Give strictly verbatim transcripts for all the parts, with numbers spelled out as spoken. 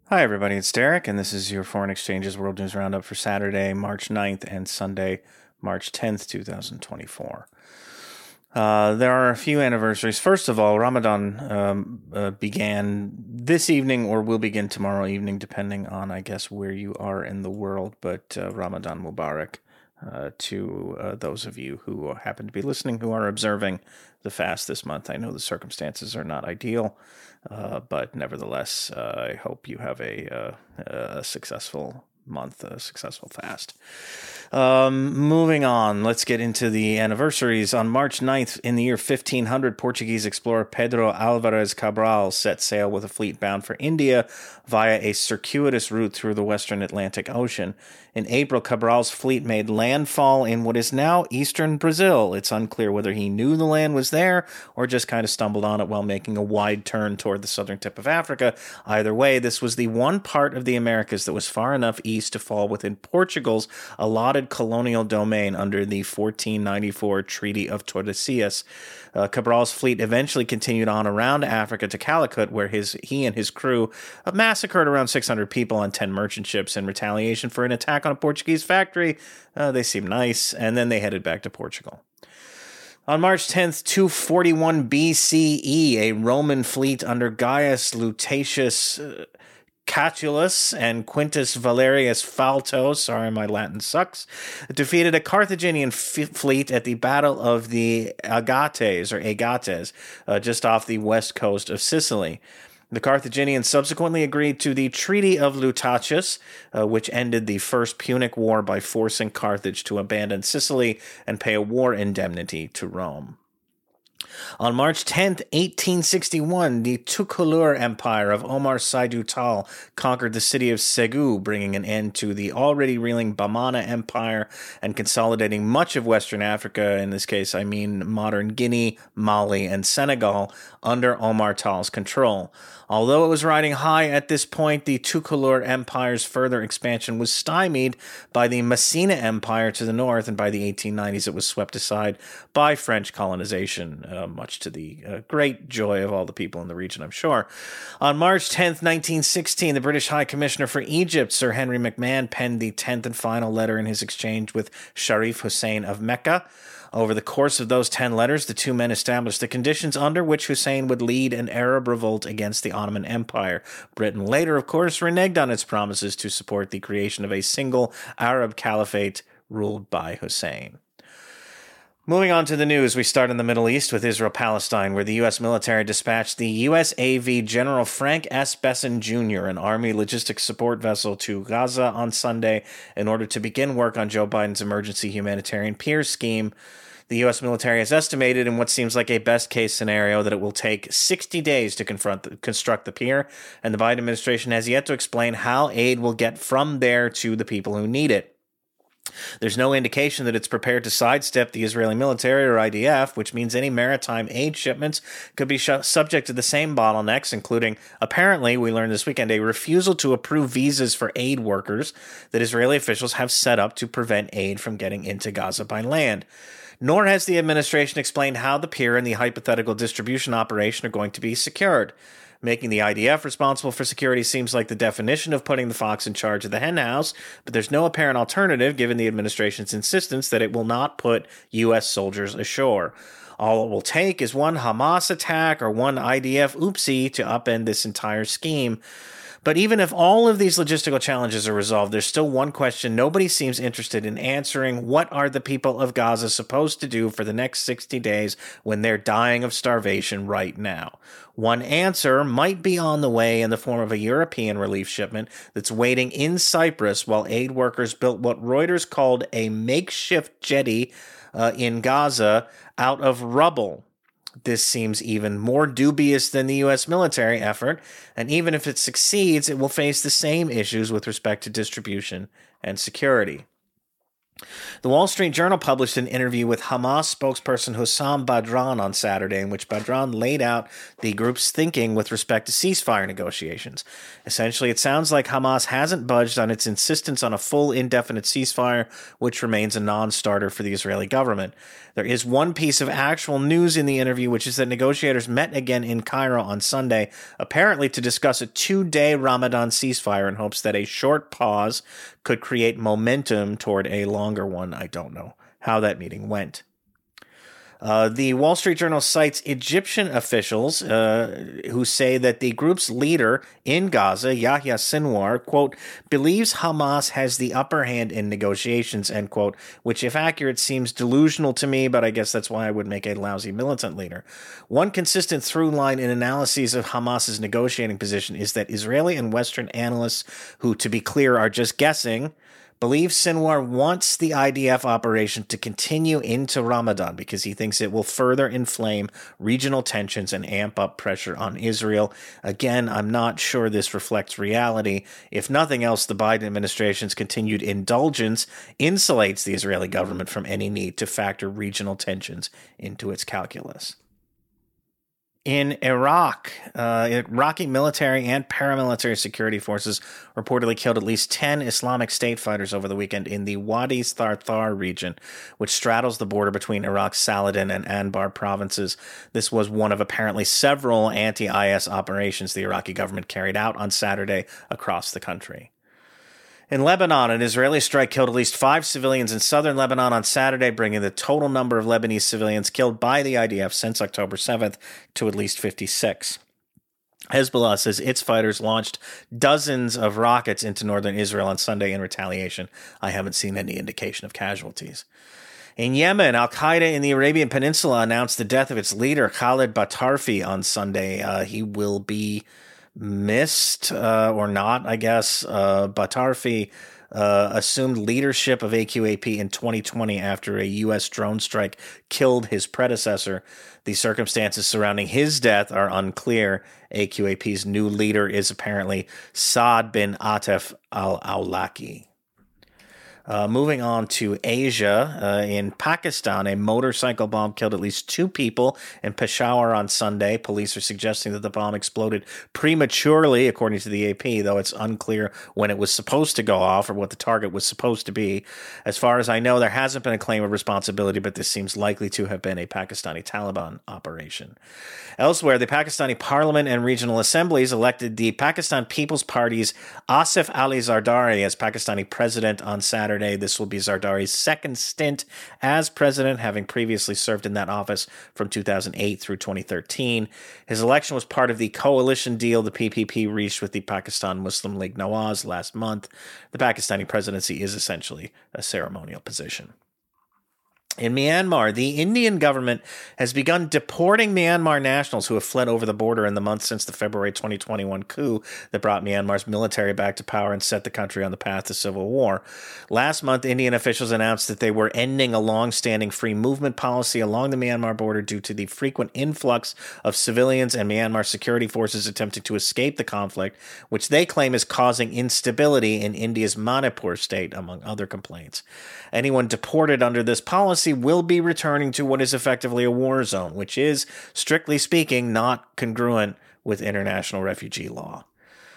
Hi, everybody. It's Derek, and this is your Foreign Exchanges World News Roundup for Saturday, March ninth, and Sunday, March tenth, twenty twenty-four. Uh, there are a few anniversaries. First of all, Ramadan um, uh, began this evening or will begin tomorrow evening, depending on, I guess, where you are in the world. But uh, Ramadan Mubarak uh, to uh, those of you who happen to be listening who are observing the fast this month. I know the circumstances are not ideal, uh, but nevertheless, uh, I hope you have a, uh, a successful month, a successful fast. Um, moving on, let's get into the anniversaries. On March ninth, in the year fifteen hundred, Portuguese explorer Pedro Álvares Cabral set sail with a fleet bound for India via a circuitous route through the western Atlantic Ocean. In April, Cabral's fleet made landfall in what is now eastern Brazil. It's unclear whether he knew the land was there or just kind of stumbled on it while making a wide turn toward the southern tip of Africa. Either way, this was the one part of the Americas that was far enough east to fall within Portugal's allotted colonial domain under the fourteen ninety-four Treaty of Tordesillas. Uh, Cabral's fleet eventually continued on around Africa to Calicut, where his he and his crew massacred around six hundred people on ten merchant ships in retaliation for an attack on a Portuguese factory. Uh, they seemed nice, and then they headed back to Portugal. On March tenth, two forty-one B C E, a Roman fleet under Gaius Lutatius uh, Catulus and Quintus Valerius Falto, sorry, my Latin sucks, defeated a Carthaginian f- fleet at the Battle of the Agates, or Agates, uh, just off the west coast of Sicily. The Carthaginians subsequently agreed to the Treaty of Lutatius, uh, which ended the First Punic War by forcing Carthage to abandon Sicily and pay a war indemnity to Rome. On March tenth, eighteen sixty-one, the Tukulur Empire of Omar Saidu Tal conquered the city of Segu, bringing an end to the already reeling Bamana Empire and consolidating much of Western Africa, in this case I mean modern Guinea, Mali, and Senegal, under Omar Tal's control. Although it was riding high at this point, the Tukulur Empire's further expansion was stymied by the Messina Empire to the north, and by the eighteen nineties it was swept aside by French colonization, uh, much to the uh, great joy of all the people in the region, I'm sure. On March tenth, nineteen sixteen, the British High Commissioner for Egypt, Sir Henry McMahon, penned the tenth and final letter in his exchange with Sharif Hussein of Mecca. Over the course of those ten letters, the two men established the conditions under which Hussein would lead an Arab revolt against the Ottoman Empire. Britain later, of course, reneged on its promises to support the creation of a single Arab caliphate ruled by Hussein. Moving on to the news, we start in the Middle East with Israel-Palestine, where the U S military dispatched the U S A V General Frank S. Besson Junior, an Army logistics support vessel, to Gaza on Sunday in order to begin work on Joe Biden's emergency humanitarian peer scheme. The U S military has estimated in what seems like a best-case scenario that it will take sixty days to confront the, construct the pier, and the Biden administration has yet to explain how aid will get from there to the people who need it. There's no indication that it's prepared to sidestep the Israeli military or I D F, which means any maritime aid shipments could be sh- subject to the same bottlenecks, including, apparently, we learned this weekend, a refusal to approve visas for aid workers that Israeli officials have set up to prevent aid from getting into Gaza by land. Nor has the administration explained how the pier and the hypothetical distribution operation are going to be secured. Making the I D F responsible for security seems like the definition of putting the fox in charge of the henhouse, but there's no apparent alternative given the administration's insistence that it will not put U S soldiers ashore. All it will take is one Hamas attack or one I D F oopsie to upend this entire scheme. But even if all of these logistical challenges are resolved, there's still one question nobody seems interested in answering. What are the people of Gaza supposed to do for the next sixty days when they're dying of starvation right now? One answer might be on the way in the form of a European relief shipment that's waiting in Cyprus while aid workers built what Reuters called a makeshift jetty uh, in Gaza out of rubble. This seems even more dubious than the U S military effort, and even if it succeeds, it will face the same issues with respect to distribution and security. The Wall Street Journal published an interview with Hamas spokesperson Hussam Badran on Saturday, in which Badran laid out the group's thinking with respect to ceasefire negotiations. Essentially, it sounds like Hamas hasn't budged on its insistence on a full indefinite ceasefire, which remains a non-starter for the Israeli government. There is one piece of actual news in the interview, which is that negotiators met again in Cairo on Sunday, apparently to discuss a two-day Ramadan ceasefire in hopes that a short pause could create momentum toward a longer one. I don't know how that meeting went. Uh, the Wall Street Journal cites Egyptian officials uh, who say that the group's leader in Gaza, Yahya Sinwar, quote, believes Hamas has the upper hand in negotiations, end quote, which, if accurate, seems delusional to me, but I guess that's why I would make a lousy militant leader. One consistent through line in analyses of Hamas's negotiating position is that Israeli and Western analysts, who, to be clear, are just guessing, believe Sinwar wants the I D F operation to continue into Ramadan because he thinks it will further inflame regional tensions and amp up pressure on Israel. Again, I'm not sure this reflects reality. If nothing else, the Biden administration's continued indulgence insulates the Israeli government from any need to factor regional tensions into its calculus. In Iraq, uh, Iraqi military and paramilitary security forces reportedly killed at least ten Islamic State fighters over the weekend in the Wadi Tharthar region, which straddles the border between Iraq's Saladin and Anbar provinces. This was one of apparently several anti-I S operations the Iraqi government carried out on Saturday across the country. In Lebanon, an Israeli strike killed at least five civilians in southern Lebanon on Saturday, bringing the total number of Lebanese civilians killed by the I D F since October seventh to at least fifty-six. Hezbollah says its fighters launched dozens of rockets into northern Israel on Sunday in retaliation. I haven't seen any indication of casualties. In Yemen, Al-Qaeda in the Arabian Peninsula announced the death of its leader, Khalid Batarfi, on Sunday. Uh, he will be missed uh, or not, I guess. Uh, Batarfi uh, assumed leadership of A Q A P in twenty twenty after a U S drone strike killed his predecessor. The circumstances surrounding his death are unclear. A Q A P's new leader is apparently Saad bin Atef al-Awlaki. Uh, moving on to Asia, uh, in Pakistan, a motorcycle bomb killed at least two people in Peshawar on Sunday. Police are suggesting that the bomb exploded prematurely, according to the A P, though it's unclear when it was supposed to go off or what the target was supposed to be. As far as I know, there hasn't been a claim of responsibility, but this seems likely to have been a Pakistani Taliban operation. Elsewhere, the Pakistani Parliament and Regional Assemblies elected the Pakistan People's Party's Asif Ali Zardari as Pakistani president on Saturday. This will be Zardari's second stint as president, having previously served in that office from two thousand eight through twenty thirteen. His election was part of the coalition deal the P P P reached with the Pakistan Muslim League Nawaz last month. The Pakistani presidency is essentially a ceremonial position. In Myanmar, the Indian government has begun deporting Myanmar nationals who have fled over the border in the months since the February twenty twenty-one coup that brought Myanmar's military back to power and set the country on the path to civil war. Last month, Indian officials announced that they were ending a long-standing free movement policy along the Myanmar border due to the frequent influx of civilians and Myanmar security forces attempting to escape the conflict, which they claim is causing instability in India's Manipur state, among other complaints. Anyone deported under this policy will be returning to what is effectively a war zone, which is, strictly speaking, not congruent with international refugee law.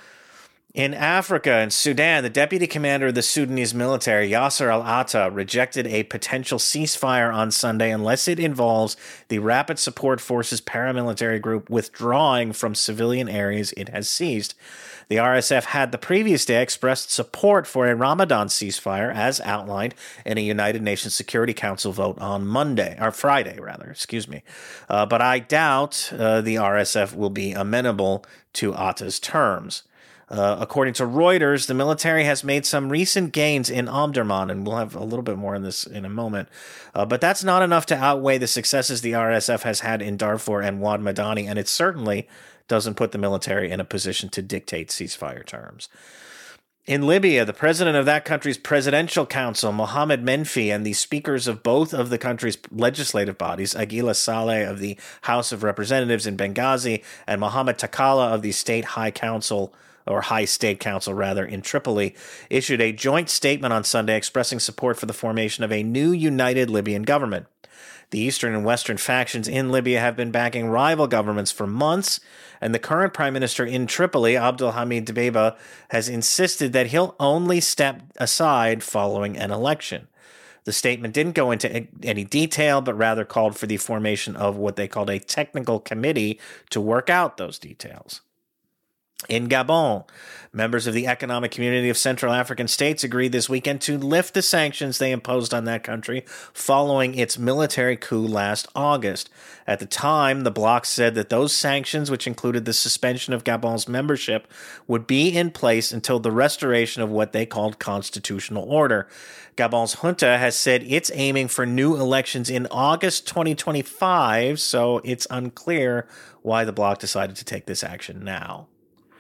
In Africa and Sudan, the deputy commander of the Sudanese military, Yasser al-Attah, rejected a potential ceasefire on Sunday unless it involves the Rapid Support Forces paramilitary group withdrawing from civilian areas it has seized. The R S F had the previous day expressed support for a Ramadan ceasefire, as outlined in a United Nations Security Council vote on Monday, or Friday, rather, excuse me. Uh, but I doubt uh, the R S F will be amenable to Attah's terms. Uh, according to Reuters, the military has made some recent gains in Omdurman, and we'll have a little bit more on this in a moment. Uh, but that's not enough to outweigh the successes the R S F has had in Darfur and Wad Madani, and it certainly doesn't put the military in a position to dictate ceasefire terms. In Libya, the president of that country's presidential council, Mohamed Menfi, and the speakers of both of the country's legislative bodies, Aguila Saleh of the House of Representatives in Benghazi and Mohamed Takala of the State High Council, or High State Council rather, in Tripoli, issued a joint statement on Sunday expressing support for the formation of a new united Libyan government. The eastern and western factions in Libya have been backing rival governments for months, and the current prime minister in Tripoli, Abdulhamid Dbeiba, has insisted that he'll only step aside following an election. The statement didn't go into any detail, but rather called for the formation of what they called a technical committee to work out those details. In Gabon, members of the Economic Community of Central African States agreed this weekend to lift the sanctions they imposed on that country following its military coup last August. At the time, the bloc said that those sanctions, which included the suspension of Gabon's membership, would be in place until the restoration of what they called constitutional order. Gabon's junta has said it's aiming for new elections in August twenty twenty-five, so it's unclear why the bloc decided to take this action now.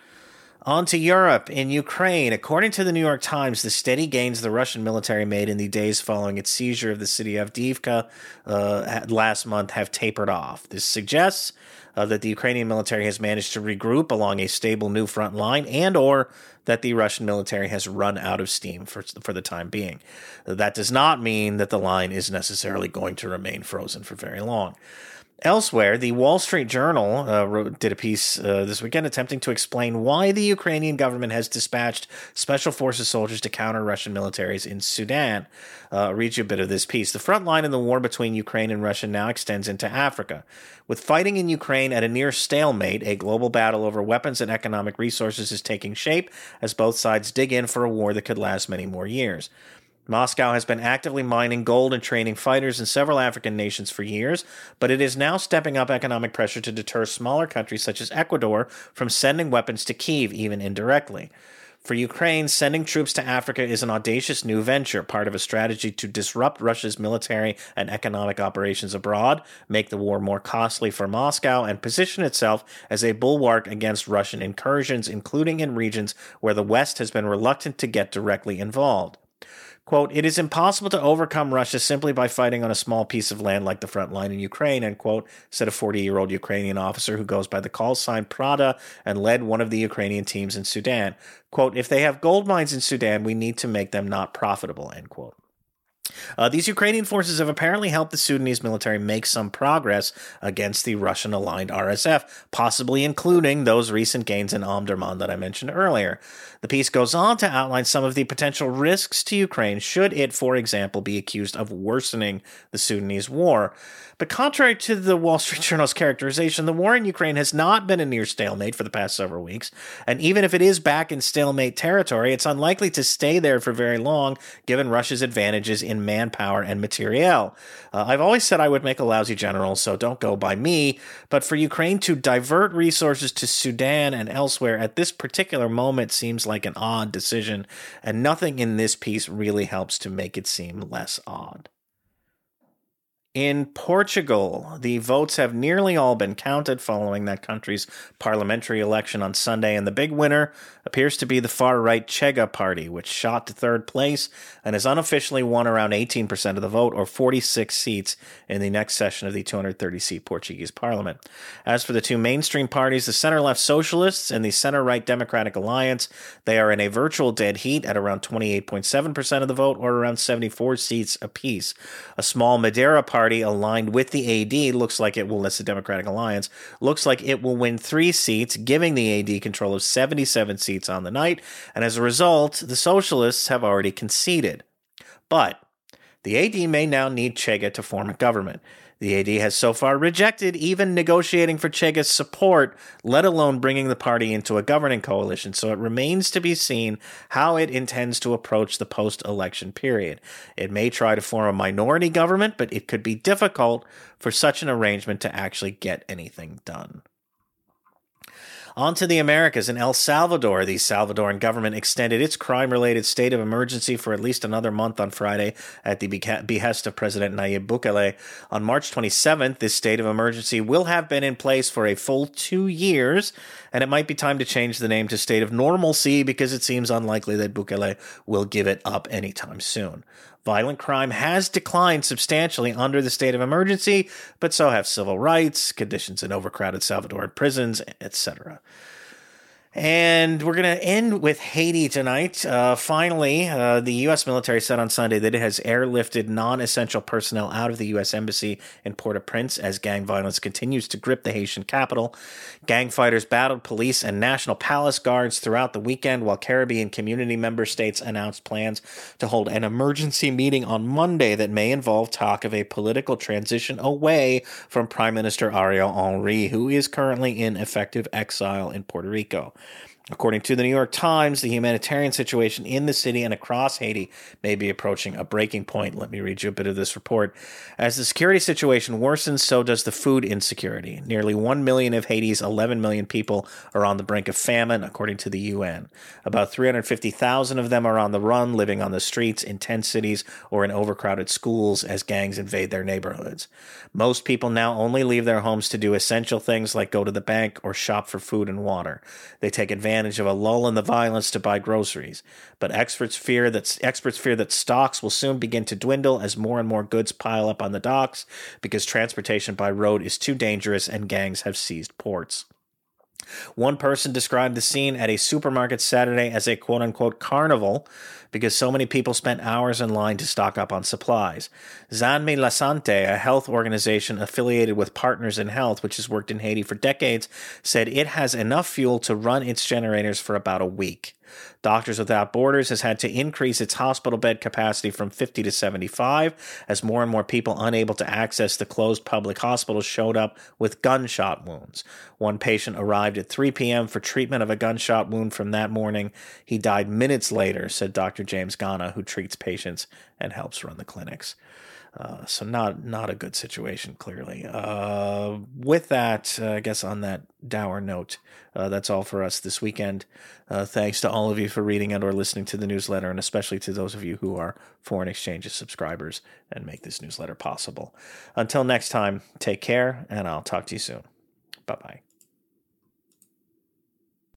On to Europe. In Ukraine, according to the New York Times, the steady gains the Russian military made in the days following its seizure of the city of Avdiivka uh, last month have tapered off. This suggests uh, that the Ukrainian military has managed to regroup along a stable new front line, and or that the Russian military has run out of steam for, for the time being. That does not mean that the line is necessarily going to remain frozen for very long. Elsewhere, the Wall Street Journal uh, wrote, did a piece uh, this weekend attempting to explain why the Ukrainian government has dispatched special forces soldiers to counter Russian militaries in Sudan. Uh, I'll read you a bit of this piece. The front line in the war between Ukraine and Russia now extends into Africa. With fighting in Ukraine at a near stalemate, a global battle over weapons and economic resources is taking shape as both sides dig in for a war that could last many more years. Moscow has been actively mining gold and training fighters in several African nations for years, but it is now stepping up economic pressure to deter smaller countries such as Ecuador from sending weapons to Kyiv, even indirectly. For Ukraine, sending troops to Africa is an audacious new venture, part of a strategy to disrupt Russia's military and economic operations abroad, make the war more costly for Moscow, and position itself as a bulwark against Russian incursions, including in regions where the West has been reluctant to get directly involved. Quote, it is impossible to overcome Russia simply by fighting on a small piece of land like the front line in Ukraine, end quote, said a forty-year-old Ukrainian officer who goes by the call sign Prada and led one of the Ukrainian teams in Sudan. Quote, if they have gold mines in Sudan, we need to make them not profitable, end quote. Uh, these Ukrainian forces have apparently helped the Sudanese military make some progress against the Russian-aligned R S F, possibly including those recent gains in Omdurman that I mentioned earlier. The piece goes on to outline some of the potential risks to Ukraine should it, for example, be accused of worsening the Sudanese war. But contrary to the Wall Street Journal's characterization, the war in Ukraine has not been a near stalemate for the past several weeks, and even if it is back in stalemate territory, it's unlikely to stay there for very long, given Russia's advantages in manpower and materiel. Uh, I've always said I would make a lousy general, so don't go by me, but for Ukraine to divert resources to Sudan and elsewhere at this particular moment seems like an odd decision, and nothing in this piece really helps to make it seem less odd. In Portugal, the votes have nearly all been counted following that country's parliamentary election on Sunday, and the big winner appears to be the far-right Chega party, which shot to third place and has unofficially won around eighteen percent of the vote, or forty-six seats, in the next session of the two hundred thirty seat Portuguese parliament. As for the two mainstream parties, the center-left Socialists and the center-right Democratic Alliance, they are in a virtual dead heat at around twenty-eight point seven percent of the vote, or around seventy-four seats apiece. A small Madeira party aligned with the A D looks like it will, that's the Democratic Alliance, looks like it will win three seats, giving the A D control of seventy-seven seats on the night, and as a result, the Socialists have already conceded. But the A D may now need Chega to form a government. The A D has so far rejected even negotiating for Chega's support, let alone bringing the party into a governing coalition, so it remains to be seen how it intends to approach the post-election period. It may try to form a minority government, but it could be difficult for such an arrangement to actually get anything done. On to the Americas. In El Salvador, the Salvadoran government extended its crime-related state of emergency for at least another month on Friday at the behest of President Nayib Bukele. On March twenty-seventh, this state of emergency will have been in place for a full two years, and it might be time to change the name to State of Normalcy because it seems unlikely that Bukele will give it up anytime soon. Violent crime has declined substantially under the state of emergency, but so have civil rights, conditions in overcrowded Salvadoran prisons, et cetera. And we're going to end with Haiti tonight. Uh, finally, uh, the U S military said on Sunday that it has airlifted non-essential personnel out of the U S embassy in Port-au-Prince as gang violence continues to grip the Haitian capital. Gang fighters battled police and National Palace guards throughout the weekend, while Caribbean community member states announced plans to hold an emergency meeting on Monday that may involve talk of a political transition away from Prime Minister Ariel Henry, who is currently in effective exile in Puerto Rico. According to the New York Times, the humanitarian situation in the city and across Haiti may be approaching a breaking point. Let me read you a bit of this report. As the security situation worsens, so does the food insecurity. Nearly one million of Haiti's eleven million people are on the brink of famine, according to the U N. About three hundred fifty thousand of them are on the run, living on the streets in tent cities or in overcrowded schools as gangs invade their neighborhoods. Most people now only leave their homes to do essential things like go to the bank or shop for food and water. They take advantage of a lull in the violence to buy groceries, but experts fear that experts fear that stocks will soon begin to dwindle as more and more goods pile up on the docks because transportation by road is too dangerous and gangs have seized ports. One person described the scene at a supermarket Saturday as a quote-unquote carnival because so many people spent hours in line to stock up on supplies. Zanmi La Sante, a health organization affiliated with Partners in Health, which has worked in Haiti for decades, said it has enough fuel to run its generators for about a week. Doctors Without Borders has had to increase its hospital bed capacity from fifty to seventy-five as more and more people unable to access the closed public hospitals showed up with gunshot wounds. One patient arrived at three p.m. for treatment of a gunshot wound from that morning. He died minutes later, said Doctor James Ghana, who treats patients and helps run the clinics. Uh, so not not a good situation, clearly. Uh, with that, uh, I guess on that dour note, uh, that's all for us this weekend. Uh, thanks to all of you for reading and or listening to the newsletter, and especially to those of you who are Foreign Exchanges subscribers and make this newsletter possible. Until next time, take care, and I'll talk to you soon. Bye-bye.